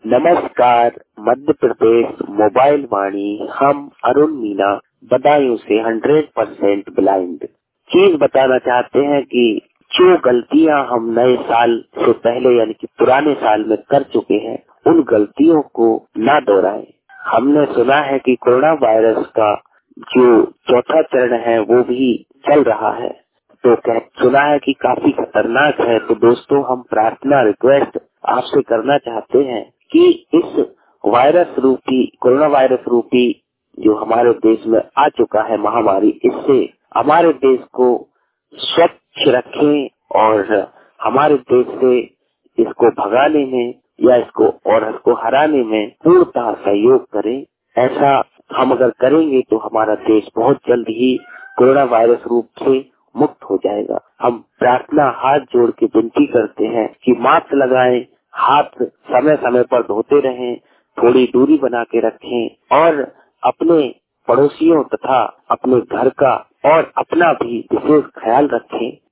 नमस्कार, मध्य प्रदेश मोबाइल वाणी, हम अरुण मीना बदायूं से 100% ब्लाइंड चीज बताना चाहते हैं कि जो गलतियां हम नए साल से पहले यानी कि पुराने साल में कर चुके हैं, उन गलतियों को ना दोहराएं। हमने सुना है कि कोरोना वायरस का जो चौथा चरण है वो भी चल रहा है, तो सुना है कि काफी खतरनाक है। तो दोस्तों, हम प्रार्थना रिक्वेस्ट आपसे करना चाहते हैं कि इस कोरोना वायरस रूपी जो हमारे देश में आ चुका है महामारी, इससे हमारे देश को स्वच्छ रखें और हमारे देश से इसको भगाने में या इसको हराने में पूर्णतः सहयोग करें। ऐसा हम अगर करेंगे तो हमारा देश बहुत जल्द ही कोरोना वायरस रूप से मुक्त हो जाएगा। हम प्रार्थना हाथ जोड़ के विनती करते हैं कि मास्क लगाएं, हाथ समय समय पर धोते रहें, थोड़ी दूरी बना के रखें और अपने पड़ोसियों तथा अपने घर का और अपना भी विशेष ख्याल रखें।